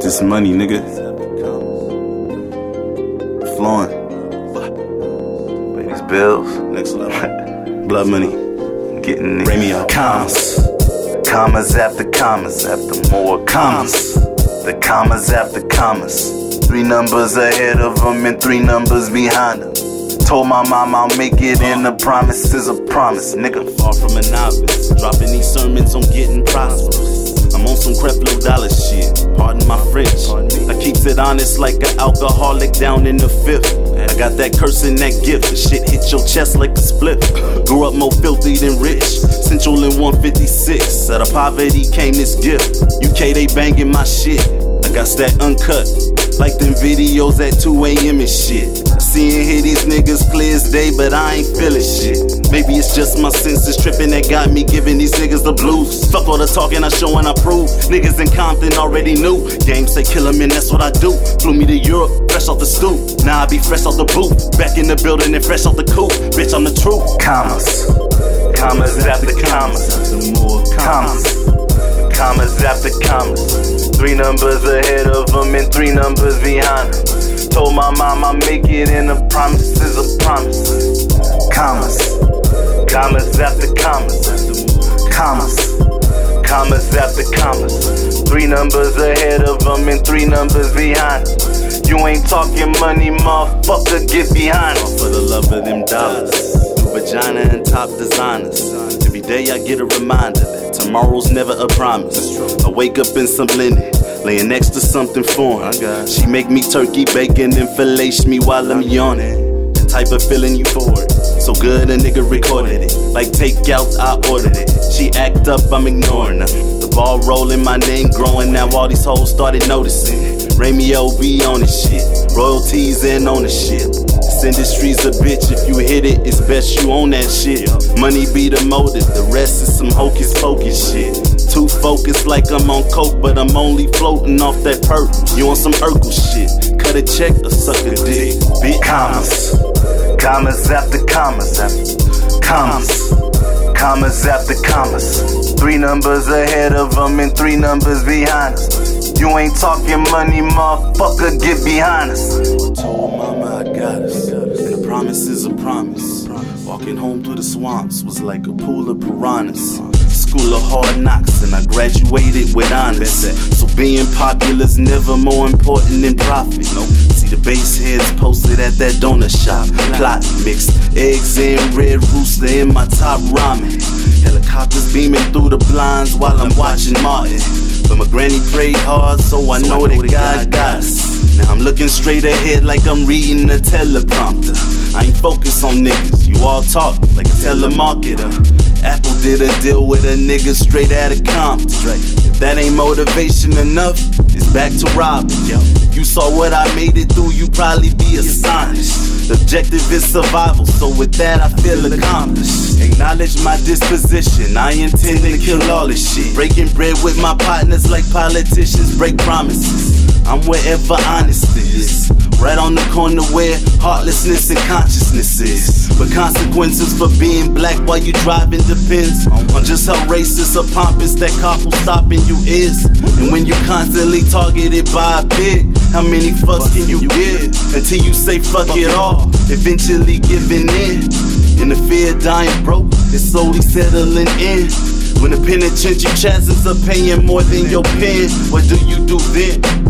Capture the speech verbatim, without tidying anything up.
Just money, nigga. Flowing. Pay these bills. Next level. Blood money. Getting Ramey commas. Commas after commas after more commas. The commas after commas. Three numbers ahead of them and three numbers behind them. Told my mom I'll make it, and a promise is a promise, nigga. Far from a novice, dropping these sermons on getting prosperous. I'm on some Creflo Dollar shit, pardon my French. I keeps it honest like an alcoholic down in the fifth. I got that curse and that gift, the shit hit your chest like a split. Grew up more filthy than rich, Central in one fifty-six. Out of poverty came this gift, U K they banging my shit. I got that uncut, like them videos at two a.m. and shit. Seeing here these niggas clear as day, but I ain't feeling shit. Maybe it's just my senses tripping that got me giving these niggas the blues. Fuck all the talking, I show and I prove. Niggas in Compton already knew. Game say kill 'em and that's what I do. Flew me to Europe, fresh off the stoop. Now I be fresh off the booth. Back in the building and fresh off the coop. Bitch, I'm the truth. Commas. Commas after commas. Commas. Commas after commas. Three numbers ahead of them and three numbers behind them. Told my mom I'll make it, and a promise is a promise. Commas. Commas after commas. Commas. Commas after commas. Three numbers ahead of them and three numbers behind them. You ain't talking money, motherfucker, get behind them. For the love of them dollars, new vagina and top designers. Every day I get a reminder that tomorrow's never a promise. I wake up in some linen, laying next to something foreign. She make me turkey bacon and fillet me while I'm yawning. The type of feeling euphoric, so good a nigga recorded it. Like takeout, I ordered it. She act up, I'm ignoring her. The ball rolling, my name growing. Now all these hoes started noticing. Ramey be on this shit, royalties in on the shit. This industry's a bitch, if you hit it, it's best you own that shit. Money be the motive, the rest is some hocus pocus shit. Too focused like I'm on coke, but I'm only floating off that perk. You on some Urkel shit, cut a check or suck a dick. Bitch. Commas. Commas after commas after commas. Commas after commas. Three numbers ahead of them and three numbers behind us. You ain't talking money, motherfucker, get behind us. I told mama I got us, and a promise is a promise. Walking home through the swamps was like a pool of piranhas. School of hard knocks, and I graduated with honors. So being popular's never more important than profit. See the base heads posted at that donut shop. Plot mixed eggs and red rooster in my top ramen. Helicopters beaming through the blinds while I'm watching Martin. But my granny prayed hard, so I know that God got us. Now I'm looking straight ahead like I'm reading a teleprompter. I ain't focused on niggas, you all talk like a telemarketer. Apple did a deal with a nigga straight out of Compton. If that ain't motivation enough, it's back to robbing. If you saw what I made it through, you probably be astonished. The objective is survival, so with that I feel accomplished. Acknowledge my disposition, I intend to kill all this shit. Breaking bread with my partners like politicians break promises. I'm wherever honesty is, right on the corner where heartlessness and consciousness is. But consequences for being black while you driving depends on just how racist or pompous that cop who's stopping you is. And when you constantly targeted by a pig, how many fucks can you give until you say fuck it all, eventually giving in? And the fear of dying broke is slowly settling in. When the penitentiary chasms are paying more than your pen, what do you do then?